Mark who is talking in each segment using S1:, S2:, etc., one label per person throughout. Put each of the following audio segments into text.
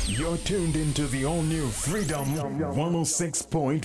S1: You're tuned into the all-new Freedom 106.5.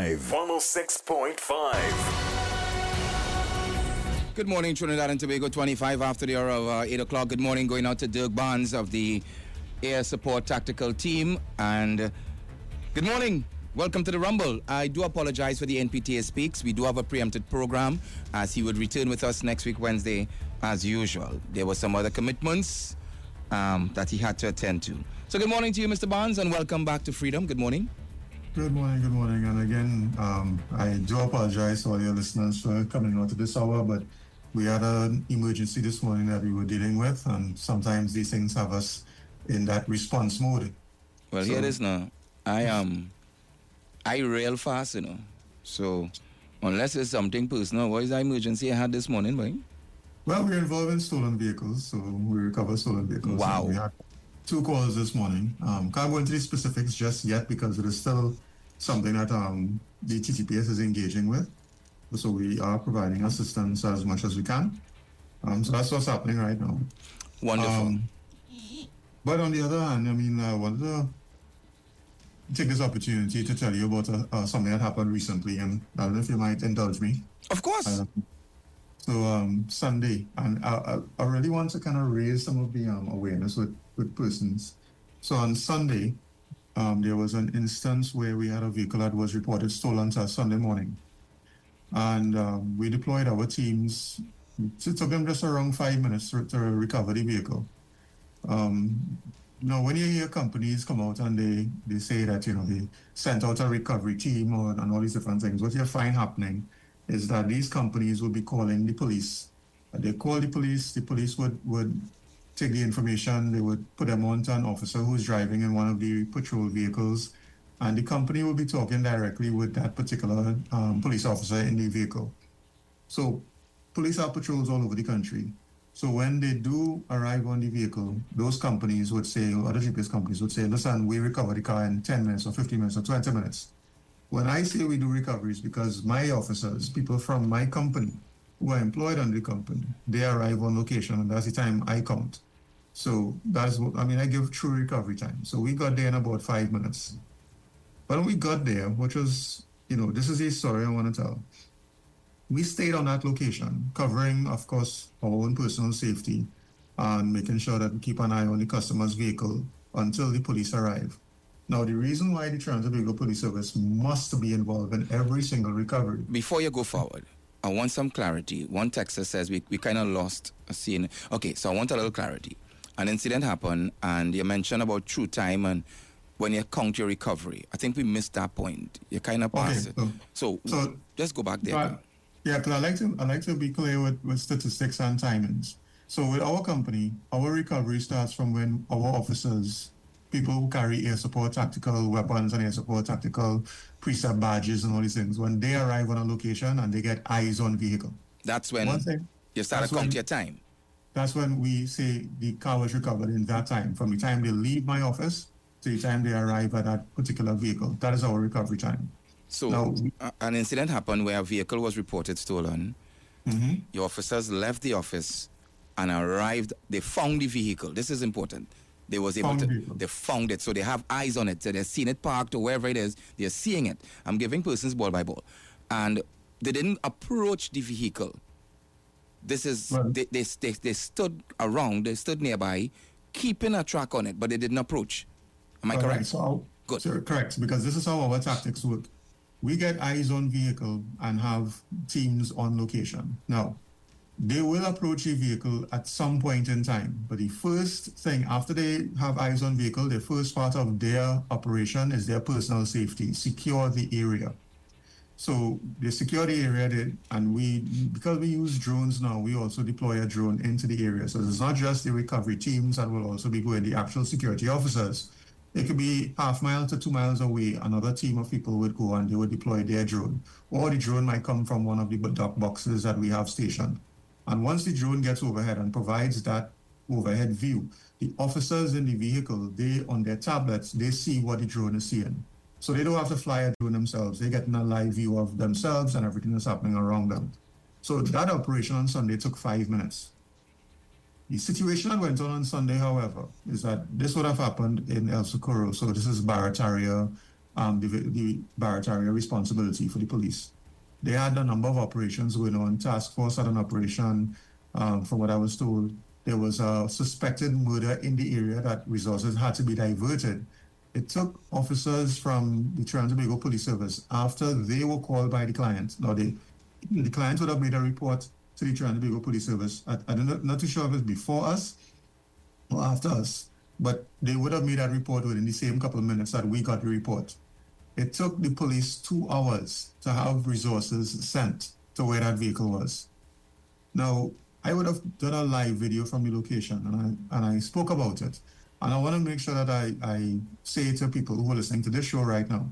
S1: 106.5.
S2: Good morning, Trinidad and Tobago, 25 after the hour of 8 o'clock. Good morning going out to Dirk Barnes of the Air Support Tactical Team. And good morning. Welcome to the Rumble. I do apologize for the NPTA Speaks. We do have a preempted program as he would return with us next week, Wednesday, as usual. There were some other commitments that he had to attend to. So good morning to you, Mr. Barnes, and welcome back to Freedom. Good morning.
S3: Good morning. And again, I do apologize to all your listeners for coming out to this hour, but we had an emergency this morning that we were dealing with, and sometimes these things have us in that response mode.
S2: Well, here it is now. I rail fast, So unless it's something personal, what is the emergency I had this morning, boy?
S3: Well, we're involved in stolen vehicles, so we recover stolen vehicles.
S2: Wow.
S3: We had 2 calls this morning. Can't go into the specifics just yet because it is still something that the TTPS is engaging with. So we are providing assistance as much as we can. So that's what's happening right now.
S2: Wonderful.
S3: But on the other hand, I wanted to take this opportunity to tell you about something that happened recently, and I don't know if you might indulge me.
S2: Of course.
S3: Sunday, and I really want to kind of raise some of the awareness with persons. So on Sunday, there was an instance where we had a vehicle that was reported stolen to us Sunday morning. And we deployed our teams. It took them just around 5 minutes to recover the vehicle. Now, when you hear companies come out and they say that, they sent out a recovery team and all these different things, what you find happening is that these companies will be calling the police. They call the police would take the information, they would put them on to an officer who's driving in one of the patrol vehicles, and the company will be talking directly with that particular police officer in the vehicle. So police have patrols all over the country. So when they do arrive on the vehicle, those companies would say, or other GPS companies would say, listen, we recover the car in 10 minutes or 15 minutes or 20 minutes. When I say we do recoveries, because my officers, people from my company who are employed on the company, they arrive on location, and that's the time I count. So that's what, I give true recovery time. So we got there in about 5 minutes. But when we got there, which was, this is a story I want to tell. We stayed on that location, covering, of course, our own personal safety and making sure that we keep an eye on the customer's vehicle until the police arrive. Now, the reason why the Trans-Tobago Police Service must be involved in every single recovery.
S2: Before you go forward, I want some clarity. One texter says we kind of lost a scene. Okay, so I want a little clarity. An incident happened, and you mentioned about true time and when you count your recovery. I think we missed that point. You kind of passed it. So just go back there.
S3: Because I like to be clear with statistics and timings. So with our company, our recovery starts from when our officers, people who carry air support tactical weapons and air support tactical precept badges and all these things, when they arrive on a location and they get eyes on vehicle.
S2: That's when you start to count your time.
S3: That's when we say the car was recovered in that time, from the time they leave my office to the time they arrive at that particular vehicle. That is our recovery time.
S2: So now, an incident happened where a vehicle was reported stolen. Mm-hmm. Your officers left the office and arrived. They found the vehicle. This is important. They found it. So they have eyes on it. So they're seeing it parked or wherever it is. They're seeing it. I'm giving persons ball by ball. And they didn't approach the vehicle. This is, they stood around, they stood nearby, keeping a track on it, but they didn't approach. Am I correct?
S3: Good. So, correct, because this is how our tactics work. We get eyes on vehicle and have teams on location. Now, they will approach a vehicle at some point in time, but the first thing, after they have eyes on vehicle, the first part of their operation is their personal safety, secure the area. So they secure the area, and because we use drones now, we also deploy a drone into the area. So it's not just the recovery teams that will also be going, the actual security officers. It could be half mile to 2 miles away. Another team of people would go and they would deploy their drone. Or the drone might come from one of the dock boxes that we have stationed. And once the drone gets overhead and provides that overhead view, the officers in the vehicle, on their tablets, they see what the drone is seeing. So they don't have to fly a drone themselves. They get a live view of themselves and everything that's happening around them. So that operation on Sunday took 5 minutes. The situation that went on Sunday, however, is that this would have happened in El Socorro. So this is Barataria, the Barataria responsibility for the police. They had a number of operations going on. Task Force had an operation, from what I was told. There was a suspected murder in the area that resources had to be diverted. It took officers from the Trinidad and Tobago Police Service after they were called by the client. Now, the client would have made a report to the Trinidad and Tobago Police Service. I'm not too sure if it's before us or after us, but they would have made that report within the same couple of minutes that we got the report. It took the police 2 hours to have resources sent to where that vehicle was. Now, I would have done a live video from the location, and I spoke about it. And I want to make sure that I say to people who are listening to this show right now,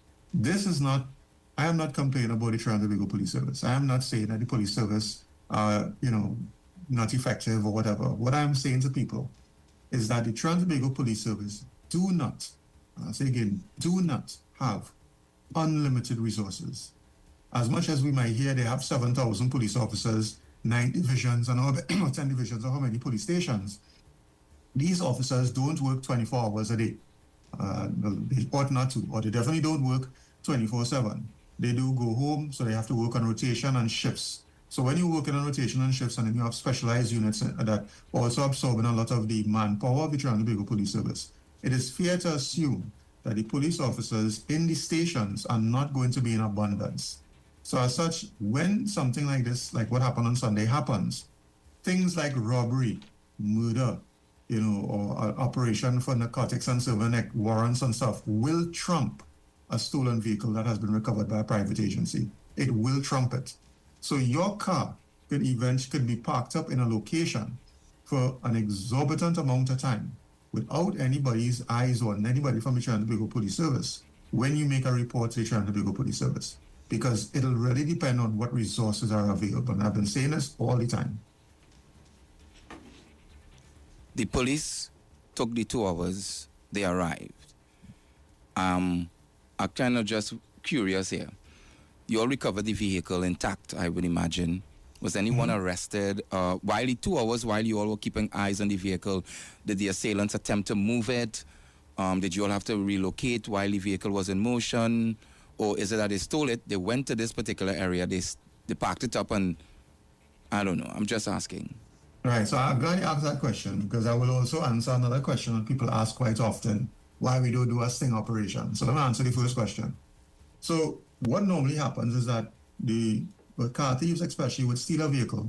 S3: I am not complaining about the Trinidad and Tobago Police Service. I am not saying that the police service are, not effective or whatever. What I'm saying to people is that the Trinidad and Tobago Police Service do not, I'll say again, do not have unlimited resources. As much as we might hear they have 7,000 police officers, 9 divisions, and all 10 divisions, or how many police stations, these officers don't work 24 hours a day. They ought not to, or they definitely don't work 24/7. They do go home, so they have to work on rotation and shifts. So when you work in on rotation and shifts, and then you have specialized units that also absorbing a lot of the manpower of the Trinidad and Tobago Police Service, it is fair to assume that the police officers in the stations are not going to be in abundance. So as such, when something like this, like what happened on Sunday, happens, things like robbery, murder, or operation for narcotics and silver warrants and stuff will trump a stolen vehicle that has been recovered by a private agency. It will trump it. So your car could be parked up in a location for an exorbitant amount of time without anybody's eyes on anybody from the Trinidad and Tobago Police Service when you make a report to the Trinidad and Tobago Police Service, because it'll really depend on what resources are available. And I've been saying this all the time.
S2: The police took the 2 hours, they arrived. I'm kind of just curious here. You all recovered the vehicle intact, I would imagine. Was anyone arrested? While the 2 hours, while you all were keeping eyes on the vehicle, did the assailants attempt to move it? Did you all have to relocate while the vehicle was in motion? Or is it that they stole it, they went to this particular area, they parked it up, and I don't know. I'm just asking.
S3: Right, so I'm glad you asked that question, because I will also answer another question that people ask quite often, why we don't do a sting operation. So let me answer the first question. So what normally happens is that the car thieves especially would steal a vehicle,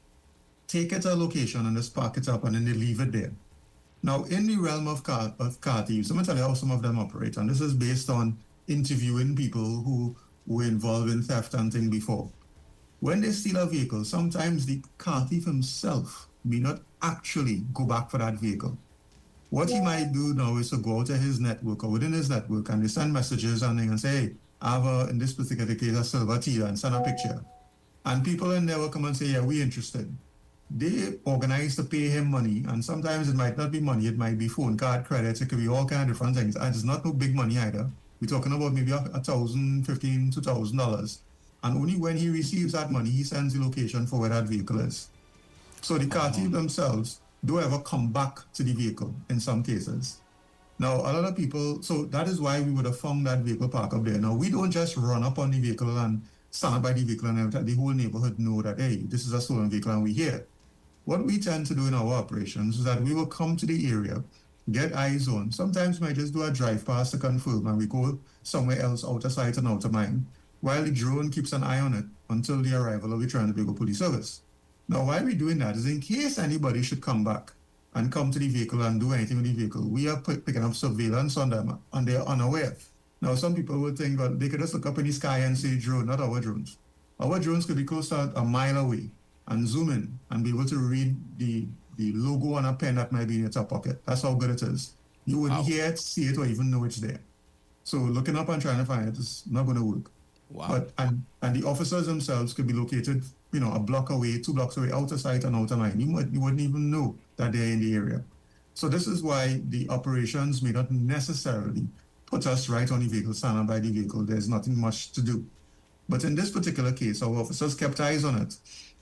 S3: take it to a location and just park it up, and then they leave it there. Now, in the realm of car thieves, let me tell you how some of them operate, and this is based on interviewing people who were involved in theft and things before. When they steal a vehicle, sometimes the car thief himself may not actually go back for that vehicle. What he might do now is to go out to his network or within his network, and they send messages and they can say, hey, I have, in this particular case, a silver Tila, and send a picture. And people in there will come and say, yeah, we're interested. They organize to pay him money, and sometimes it might not be money, it might be phone card credits, it could be all kinds of different things. And it's not no big money either. We're talking about maybe $1,000, $1,500, $2,000. And only when he receives that money, he sends the location for where that vehicle is. So the car thief themselves don't ever come back to the vehicle in some cases. Now, a lot of people, so that is why we would have found that vehicle parked up there. Now, we don't just run up on the vehicle and stand up by the vehicle and the whole neighborhood know that, hey, this is a stolen vehicle and we're here. What we tend to do in our operations is that we will come to the area, get eyes on. Sometimes we might just do a drive past to confirm, and we go somewhere else, out of sight and out of mind, while the drone keeps an eye on it until the arrival of the Trinidad and Tobago Police Service. Now, why we're doing that is in case anybody should come back and come to the vehicle and do anything with the vehicle, we are picking up surveillance on them, and they're unaware. Now, some people would think, well, they could just look up in the sky and say drone, not our drones. Our drones could be close to a mile away and zoom in and be able to read the logo on a pen that might be in your top pocket. That's how good it is. You wouldn't hear it, see it, or even know it's there. So looking up and trying to find it is not going to work.
S2: Wow.
S3: But and the officers themselves could be located, a block away, 2 blocks away, out of sight and out of mind. You wouldn't even know that they're in the area. So this is why the operations may not necessarily put us right on the vehicle, standing by the vehicle. There's nothing much to do. But in this particular case, our officers kept eyes on it.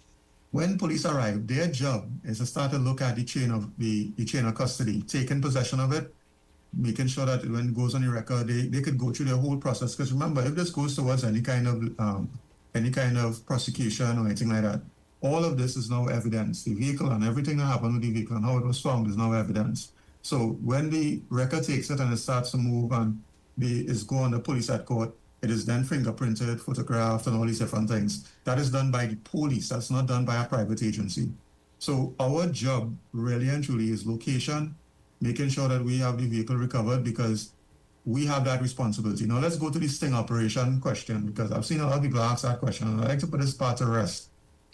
S3: When police arrive, their job is to start to look at the chain of custody, taking possession of it, making sure that when it goes on the record, they could go through the whole process. Because remember, if this goes towards any kind of prosecution or anything like that, all of this is now evidence. The vehicle and everything that happened with the vehicle and how it was found is now evidence. So when the record takes it and it starts to move and is go on the police at court, it is then fingerprinted, photographed, and all these different things. That is done by the police. That's not done by a private agency. So our job really and truly is location, making sure that we have the vehicle recovered because we have that responsibility. Now let's go to the sting question because I've seen a lot of people ask that question and I'd like to put this part to rest.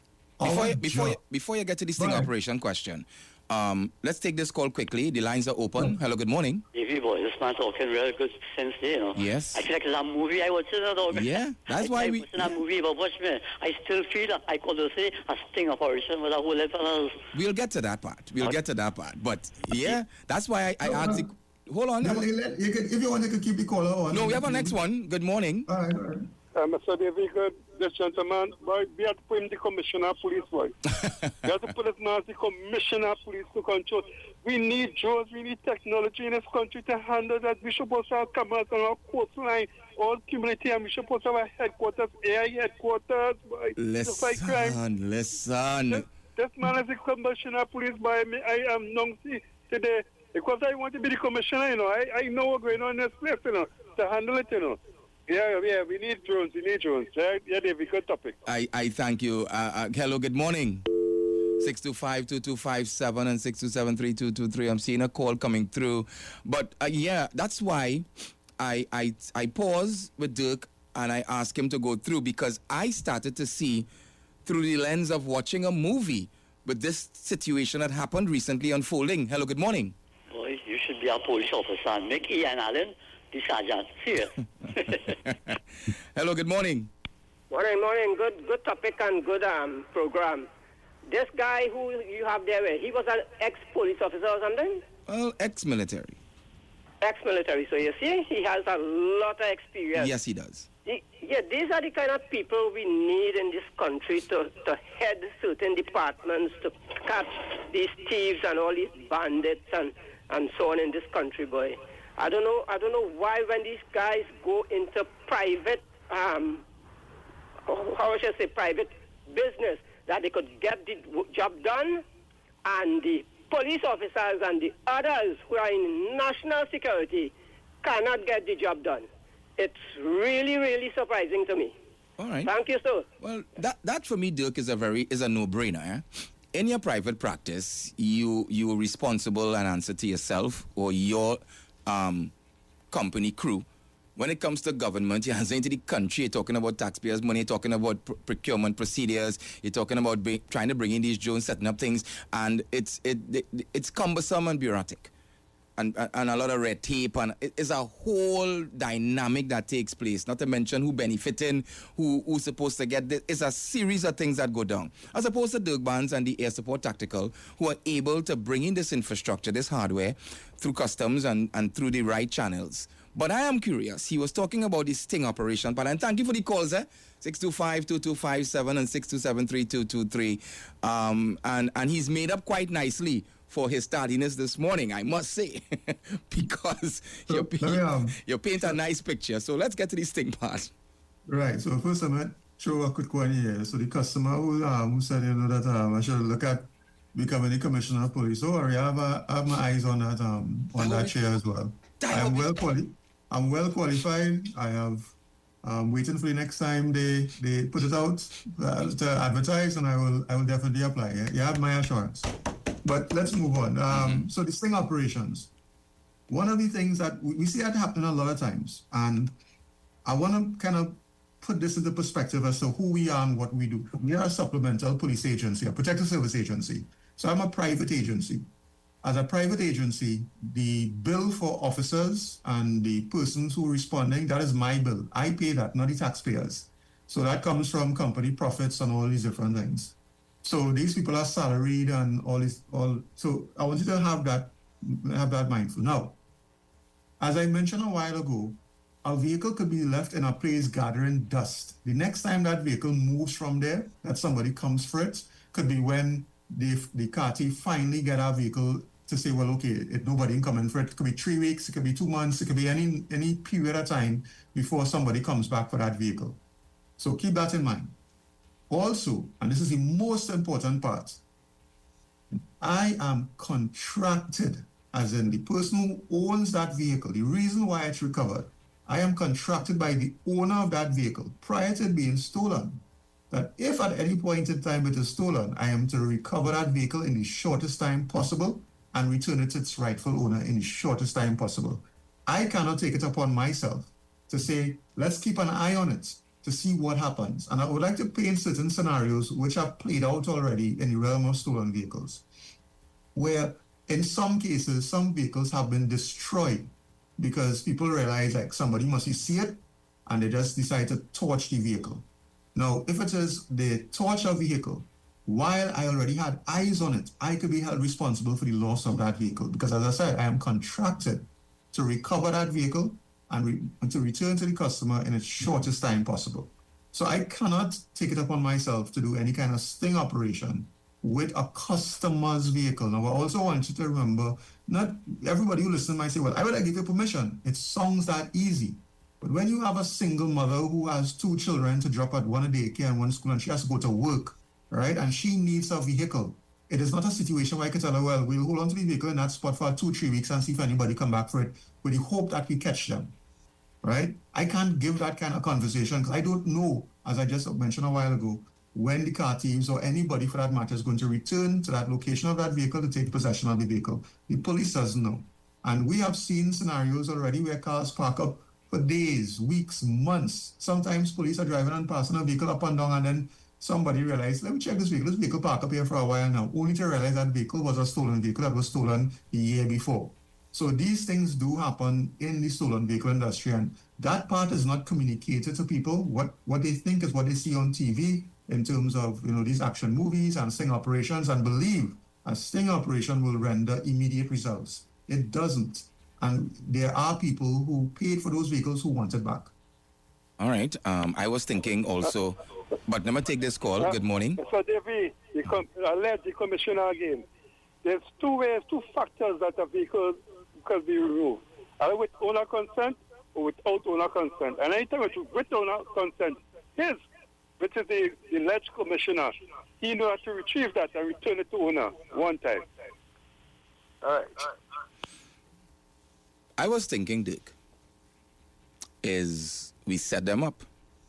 S2: Before you get to the sting operation question, let's take this call quickly. The lines are open. Hello, good morning.
S4: Evie boy, this man talking really good sense there, you know.
S2: Yes.
S4: I feel like it's a movie I watched it, dog.
S2: Yeah, that's why we...
S4: It's a movie, but watch me. I still feel that I could say a sting operation with a whole lot of else.
S2: We'll get to that part. But yeah, that's why I asked you... Hold on.
S3: If you want, you can keep the caller on.
S2: No, we have our next one. Good morning.
S3: All right.
S5: Mr. David, this gentleman, boy, we have to put him the commissioner of police, boy. We have to put this man as the commissioner of police to control. We need drones, we need technology in this country to handle that. We should also have cameras on our coastline, all community, and we should also have headquarters, AI headquarters, boy.
S2: Listen.
S5: This man is the commissioner of police, boy. I am Nongsi today. Because I want to be the commissioner, you know. I know what's going on in this place, you know, to handle it, you know. Yeah, we need drones. Yeah, David, good topic.
S2: I thank you. Hello, good morning. 625-2257 and 627-3223. I'm seeing a call coming through. But yeah, that's why I pause with Dirk and I ask him to go through because I started to see through the lens of watching a movie with this situation that happened recently unfolding. Hello, good morning.
S4: Boy, you should be a police officer and make Ian Allen the sergeant. Here.
S2: Hello, good morning.
S6: Morning. Good topic and good program. This guy who you have there, he was an ex-police officer or something?
S2: Well, ex-military.
S6: Ex-military. So you see, he has a lot of experience.
S2: Yes, he does.
S6: Yeah, these are the kind of people we need in this country to head certain departments, to catch these thieves and all these bandits and so on in this country, boy. I don't know why when these guys go into private, private business, that they could get the job done, and the police officers and the others who are in national security cannot get the job done. It's really, really surprising to me.
S2: All right.
S6: Thank you, sir.
S2: Well, that for me, Dirk, is a no-brainer. Eh? In your private practice, you are responsible and answer to yourself or your company crew. When it comes to government, you're answering to the country. You're talking about taxpayers' money. You're talking about procurement procedures. You're talking about trying to bring in these drones, setting up things, and it's cumbersome and bureaucratic, and a lot of red tape, and it's a whole dynamic that takes place. Not to mention who benefiting, who's supposed to get this. It's a series of things that go down. As opposed to Dirk Barnes and the Air Support Tactical, who are able to bring in this infrastructure, this hardware, through customs and through the right channels. But I am curious. He was talking about the sting operation. But and thank you for the calls, 625-2257 and 627-3223. And he's made up quite nicely for his tardiness this morning, I must say, because you paint a nice picture. So let's get to the sting part.
S3: Right. So first, I'm going to show a quick one here. So the customer who said, that I should look at becoming the commissioner of police. So I have my eyes on that chair as well. I'm well qualified. I have waiting for the next time they put it out to advertise, and I will definitely apply. You have my assurance. But let's move on. So the sting operations. One of the things that we see that happening a lot of times, and I want to kind of put this into perspective as to who we are and what we do. We are a supplemental police agency, a protective service agency. So I'm a private agency. As a private agency, the bill for officers and the persons who are responding, that is my bill. I pay that, not the taxpayers. So that comes from company profits and all these different things. So these people are salaried and so I want you to have that mindful. Now, as I mentioned a while ago, a vehicle could be left in a place gathering dust. The next time that vehicle moves from there, that somebody comes for it, could be when the car thief finally get our vehicle to say, well, okay, nobody coming for it. It could be 3 weeks, it could be 2 months, it could be any period of time before somebody comes back for that vehicle. So keep that in mind. Also, and this is the most important part, I am contracted, as in the person who owns that vehicle, the reason why it's recovered, I am contracted by the owner of that vehicle prior to it being stolen, that if at any point in time it is stolen, I am to recover that vehicle in the shortest time possible and return it to its rightful owner in the shortest time possible. I cannot take it upon myself to say, let's keep an eye on it to see what happens. And I would like to paint certain scenarios which have played out already in the realm of stolen vehicles, where in some cases, some vehicles have been destroyed because people realize like somebody must see it and they just decide to torch the vehicle. Now, if it is the torch of vehicle, while I already had eyes on it, I could be held responsible for the loss of that vehicle because, as I said, I am contracted to recover that vehicle and to return to the customer in its shortest time possible. So I cannot take it upon myself to do any kind of sting operation with a customer's vehicle. Now, I also want you to remember, not everybody who listens might say, well, I would give you permission. It sounds that easy. But when you have a single mother who has 2 children to drop at one a daycare and one school, and she has to go to work, right, and she needs a vehicle, it is not a situation where I can tell her, well, we'll hold on to the vehicle in that spot for 2-3 weeks and see if anybody come back for it with the hope that we catch them, right? I can't give that kind of conversation because I don't know, as I just mentioned a while ago, when the car thieves or anybody for that matter is going to return to that location of that vehicle to take possession of the vehicle. The police doesn't know. And we have seen scenarios already where cars park up for days, weeks, months. Sometimes police are driving and passing a vehicle up and down, and then somebody realized, let me check this vehicle parked up here for a while now, only to realize that vehicle was a stolen vehicle that was stolen the year before. So these things do happen in the stolen vehicle industry, and that part is not communicated to people. What they think is what they see on TV in terms of these action movies and sting operations, and believe a sting operation will render immediate results. It doesn't. And there are people who paid for those vehicles who want it back.
S2: All right. I was thinking also, but let me take this call. Good morning.
S5: So, David, I led the commissioner again. There's 2 factors that a vehicle could be removed. Either with owner consent or without owner consent. And anytime it's with owner consent, which is the alleged commissioner, he knows how to retrieve that and return it to owner one time. All right.
S2: I was thinking, Dick, is we set them up.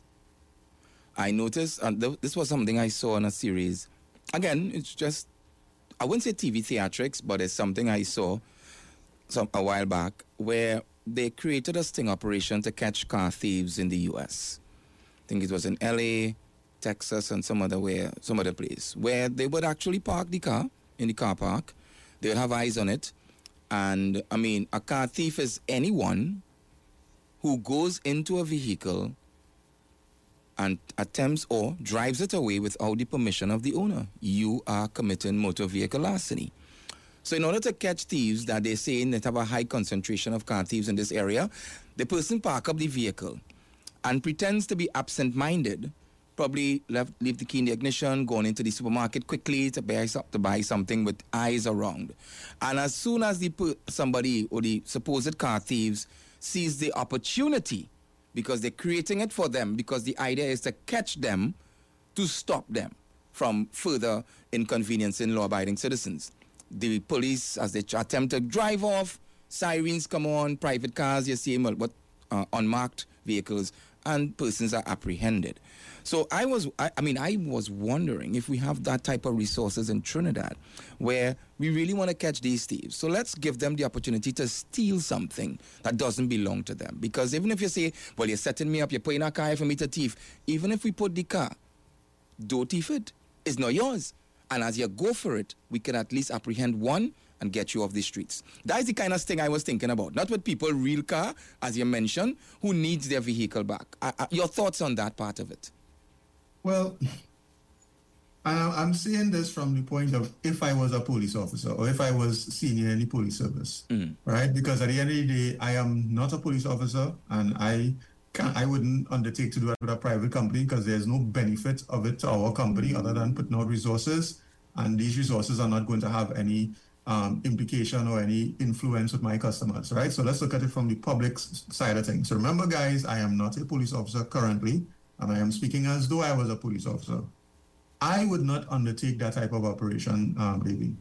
S2: I noticed, and this was something I saw in a series. Again, it's just, I wouldn't say TV theatrics, but it's something I saw a while back where they created a sting operation to catch car thieves in the U.S. I think it was in L.A., Texas, and some other place, where they would actually park the car in the car park. They would have eyes on it. And, I mean, a car thief is anyone who goes into a vehicle and attempts or drives it away without the permission of the owner. You are committing motor vehicle larceny. So in order to catch thieves that they say that have a high concentration of car thieves in this area, the person park up the vehicle and pretends to be absent-minded, probably leave the key in the ignition, going into the supermarket quickly to buy something with eyes around. And as soon as somebody or the supposed car thieves sees the opportunity, because they're creating it for them, because the idea is to catch them, to stop them from further inconveniencing law-abiding citizens. The police, as they attempt to drive off, sirens come on, private cars, you see unmarked vehicles, and persons are apprehended. So I was wondering if we have that type of resources in Trinidad where we really want to catch these thieves. So let's give them the opportunity to steal something that doesn't belong to them. Because even if you say, well, you're setting me up, you're putting a car for me to thief, even if we put the car, don't thief it. It's not yours. And as you go for it, we can at least apprehend one and get you off the streets. That is the kind of thing I was thinking about. Not with people, real car, as you mentioned, who needs their vehicle back. Your thoughts on that part of it?
S3: Well, I'm saying this from the point of if I was a police officer or if I was senior in the police service, right? Because at the end of the day, I am not a police officer and I I wouldn't undertake to do that with a private company because there's no benefit of it to our company other than putting out resources. And these resources are not going to have any implication or any influence with my customers, right? So let's look at it from the public side of things. So remember, guys, I am not a police officer currently, and I am speaking as though I was a police officer. I would not undertake that type of operation, baby.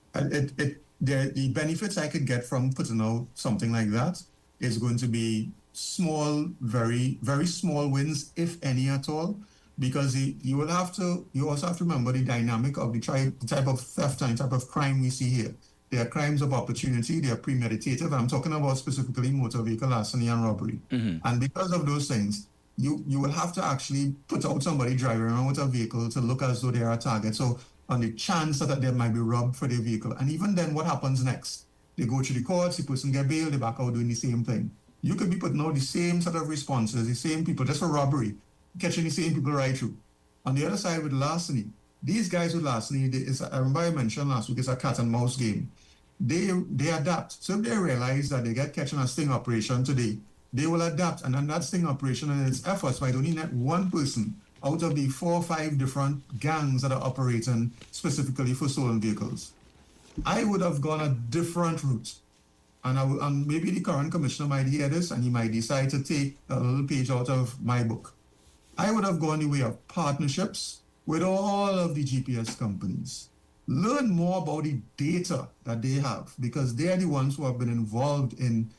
S3: The benefits I could get from putting out something like that is going to be small, very, very small wins, if any at all, because you also have to remember the dynamic of the type of theft and type of crime we see here. There are crimes of opportunity, they are premeditated. I'm talking about specifically motor vehicle larceny and robbery. Mm-hmm. And because of those things, you will have to actually put out somebody driving around with a vehicle to look as though they are a target. So on the chance that they might be robbed for their vehicle. And even then, what happens next? They go to the courts, the person get bailed, they back out doing the same thing. You could be putting out the same sort of responses, the same people, just for robbery, catching the same people right through. On the other side with larceny, these guys with larceny, I remember I mentioned last week, it's a cat and mouse game. They adapt. So if they realize that they get catching a sting operation today, they will adapt. And then that sting operation and its efforts might only net one person out of the 4 or 5 different gangs that are operating specifically for stolen vehicles. I would have gone a different route. And maybe the current commissioner might hear this and he might decide to take a little page out of my book. I would have gone the way of partnerships with all of the GPS companies. Learn more about the data that they have because they are the ones who have been involved in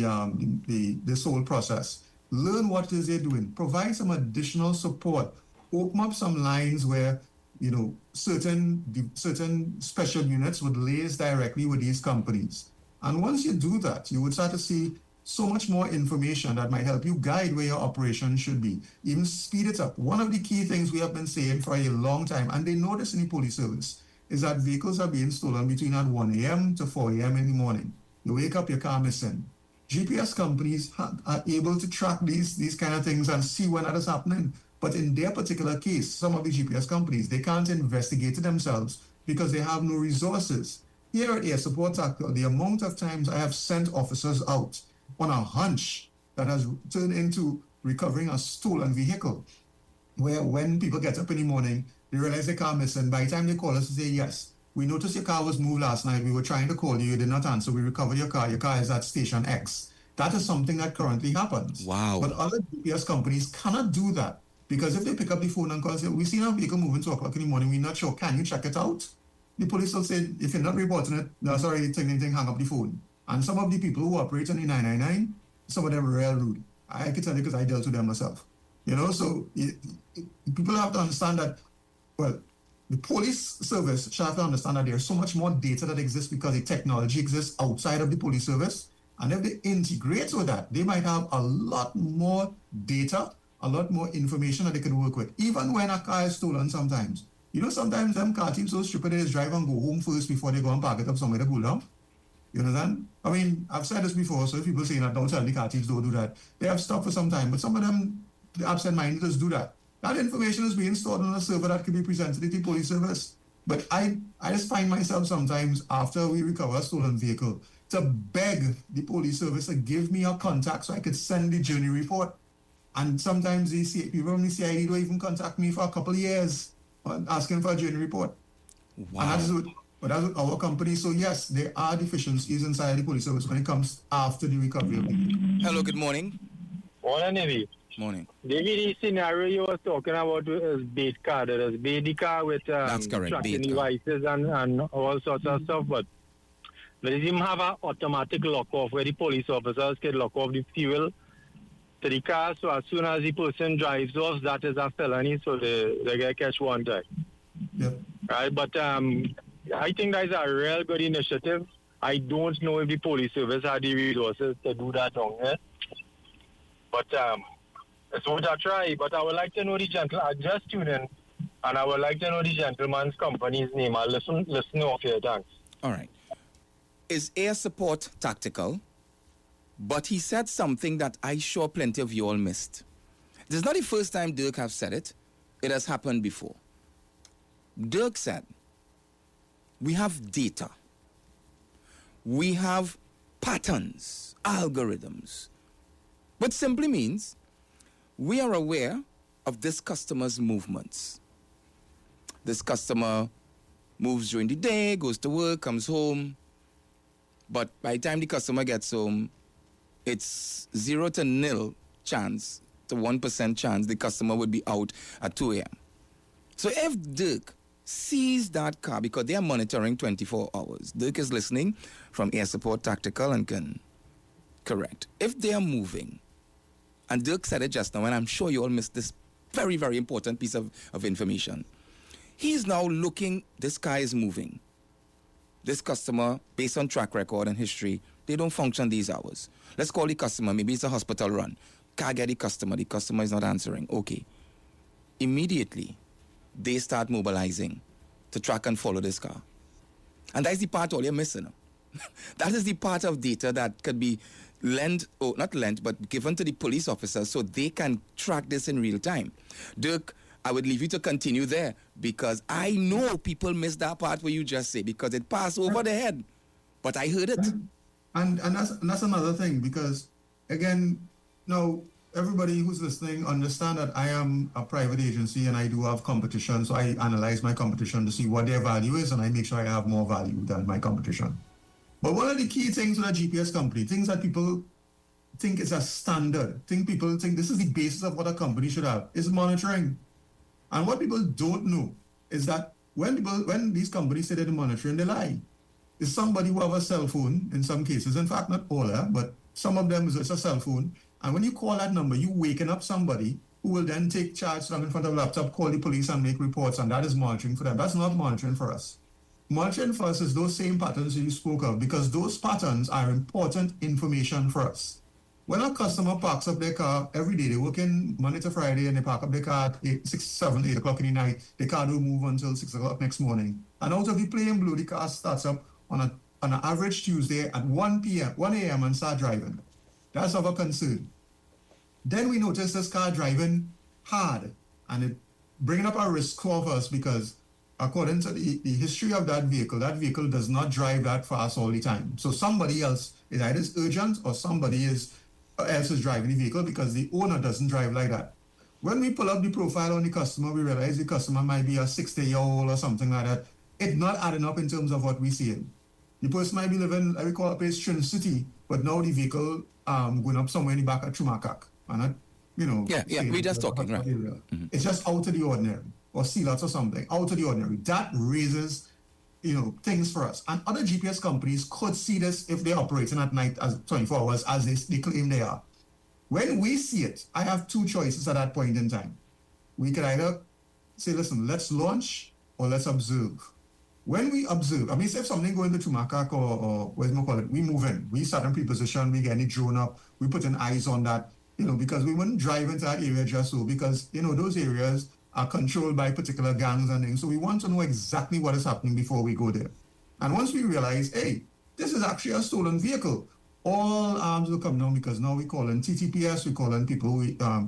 S3: this whole process. Learn what it is they're doing. Provide some additional support. Open up some lines where, certain special units would liaise directly with these companies. And once you do that, you would start to see so much more information that might help you guide where your operation should be, even speed it up. One of the key things we have been saying for a long time, and they know this in the police service, is that vehicles are being stolen between at 1 a.m. to 4 a.m. in the morning. You wake up, your car missing. GPS companies are able to track these kind of things and see when that is happening. But in their particular case, some of the GPS companies, they can't investigate it themselves because they have no resources. Here at Air Support Tactical, the amount of times I have sent officers out on a hunch that has turned into recovering a stolen vehicle, where when people get up in the morning, they realize their car missing. By the time they call us and say, yes, we noticed your car was moved last night. We were trying to call you. You did not answer. We recovered your car. Your car is at station X. That is something that currently happens.
S2: Wow.
S3: But other GPS companies cannot do that because if they pick up the phone and call and say, we seen a vehicle moving 2 o'clock in the morning, we're not sure. Can you check it out? The police will say, if you're not reporting it, no, sorry, hang up the phone. And some of the people who operate on the 999, some of them are real rude. I can tell you because I dealt with them myself. So people have to understand that, well, the police service should have to understand that there's so much more data that exists because the technology exists outside of the police service. And if they integrate with that, they might have a lot more data, a lot more information that they can work with, even when a car is stolen sometimes. Sometimes them car teams so stupid they drive and go home first before they go and park it up somewhere to cool down. You understand? I mean, I've said this before, so if people say that, don't tell the car teams don't do that. They have stopped for some time, but some of them, the absent-mindedness do that. That information is being stored on a server that can be presented to the police service. But I just find myself sometimes, after we recover a stolen vehicle, to beg the police service to give me a contact so I could send the journey report. And sometimes people from the CID don't even contact me for a couple of years asking for a journey report.
S2: Wow.
S3: And that's with our company. So yes, there are deficiencies inside the police service when it comes after the recovery of the vehicle.
S2: Hello, good morning.
S7: Morning, Navy.
S2: Morning.
S7: David, the scenario you were talking about is bait car. There is bait car with
S2: That's correct,
S7: tracking devices and all sorts of stuff. But they even have an automatic lock-off where the police officers can lock off the fuel to the car. So as soon as the person drives off, that is a felony. So they get catch one time.
S3: Yep.
S7: Right? But I think that is a real good initiative. I don't know if the police service had the resources to do that on it. But it's worth a try. But I would like to know the gentleman. I just tuned in, and I would like to know the gentleman's company's name. I'll listen off here. Thanks.
S2: All right. Is Air Support Tactical? But he said something that I sure plenty of you all missed. This is not the first time Dirk has said it. It has happened before. Dirk said, we have data. We have patterns, algorithms. Which simply means we are aware of this customer's movements. This customer moves during the day, goes to work, comes home. But by the time the customer gets home, it's 0 to 0 chance, to 1% chance the customer would be out at 2 a.m. So if Dirk sees that car, because they are monitoring 24 hours, Dirk is listening from Air Support Tactical and can correct. If they are moving, and Dirk said it just now, and I'm sure you all missed this very, very important piece of information. He's now looking, this car is moving. This customer, based on track record and history, they don't function these hours. Let's call the customer, maybe it's a hospital run. Can't get the customer is not answering. Okay. Immediately, they start mobilizing to track and follow this car. And that's the part all you're missing. That is the part of data that could be but given to the police officers so they can track this in real time. Dirk, I would leave you to continue there because I know people miss that part where you just say because it passed over their head. But I heard it.
S3: And that's another thing because, again, now everybody who's listening understand that I am a private agency and I do have competition. So I analyze my competition to see what their value is and I make sure I have more value than my competition. But one of the key things with a GPS company, things that people think is a standard, people think this is the basis of what a company should have, is monitoring. And what people don't know is that when these companies say they're monitoring, they lie. It's somebody who have a cell phone in some cases, in fact, not all, but some of them is a cell phone. And when you call that number, you waking up somebody who will then take charge from in front of a laptop, call the police and make reports, and that is monitoring for them. That's not monitoring for us. Monitoring for us is those same patterns you spoke of because those patterns are important information for us. When a customer parks up their car every day, they work in Monday to Friday and they park up their car at 8 o'clock in the night, the car don't move until 6 o'clock next morning. And out of the plain blue, the car starts up on an average Tuesday at 1 a.m. and start driving. That's of a concern. Then we notice this car driving hard and it bringing up a risk score for us because according to the history of that vehicle does not drive that fast all the time. So somebody else is either urgent or somebody else is driving the vehicle because the owner doesn't drive like that. When we pull up the profile on the customer, we realize the customer might be a 60-year-old or something like that. It's not adding up in terms of what we see. The person might be living, I recall a place, Trin City, but now the vehicle going up somewhere in the back of Chumakak. And we're just talking, right? Mm-hmm. It's just out of the ordinary. Or Sealots or something, out of the ordinary. That raises, things for us. And other GPS companies could see this if they're operating at night as 24 hours as they claim they are. When we see it, I have two choices at that point in time. We could either say, listen, let's launch or let's observe. When we observe, say if something going to Chumakak or what's we call it, we move in, we start in pre-position, we get it drone up, we put in eyes on that, because we wouldn't drive into that area just so, because, those areas are controlled by particular gangs and things. So we want to know exactly what is happening before we go there. And once we realize, hey, this is actually a stolen vehicle, all arms will come down because now we call in TTPS, we call in people,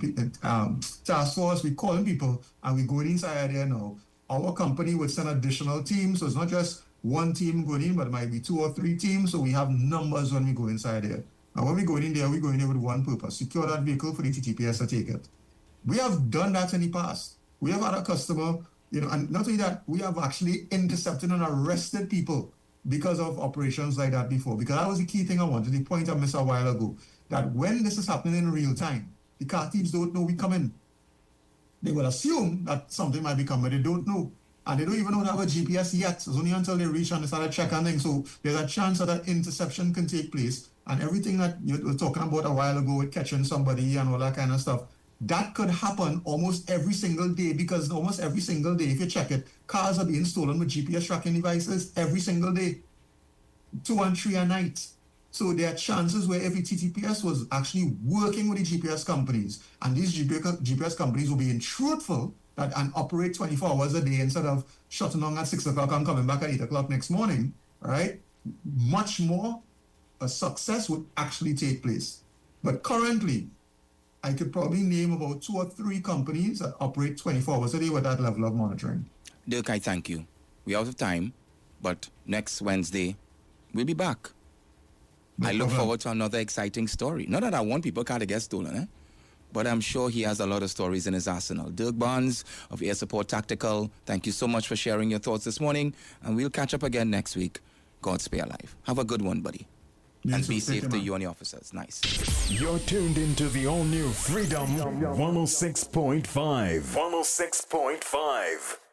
S3: task force, we call in people, and we go inside there now. Our company would send additional teams, so it's not just one team going in, but it might be 2 or 3 teams, so we have numbers when we go inside there. Now when we go in there, we go in there with one purpose, secure that vehicle for the TTPS to take it. We have done that in the past. We have had a customer, and not only that, we have actually intercepted and arrested people because of operations like that before. Because that was the key thing I wanted to point out a while ago, that when this is happening in real time, the car thieves don't know we come in. They will assume that something might be coming, but they don't know. And they don't even know they have a GPS yet. It's only until they reach and they start checking things. So there's a chance that an interception can take place. And everything that you were talking about a while ago with catching somebody and all that kind of stuff, that could happen almost every single day because almost every single day, if you check it, cars are being stolen with GPS tracking devices every single day, 2 and 3 a night. So there are chances where every TTPS was actually working with the GPS companies, and these GPS companies will be truthful and operate 24 hours a day instead of shutting down at 6 o'clock and coming back at 8 o'clock next morning, right? Much more a success would actually take place. But currently, I could probably name about 2 or 3 companies that operate 24 hours a day with that level of monitoring.
S2: Dirk, I thank you. We're out of time, but next Wednesday, we'll be back. I look forward to another exciting story. Not that I want people to get stolen, but I'm sure he has a lot of stories in his arsenal. Dirk Barnes of Air Support Tactical, thank you so much for sharing your thoughts this morning, and we'll catch up again next week. God spare life. Have a good one, buddy. And be safe to you and your officers. Nice.
S1: You're tuned into the all-new Freedom 106.5. 106.5.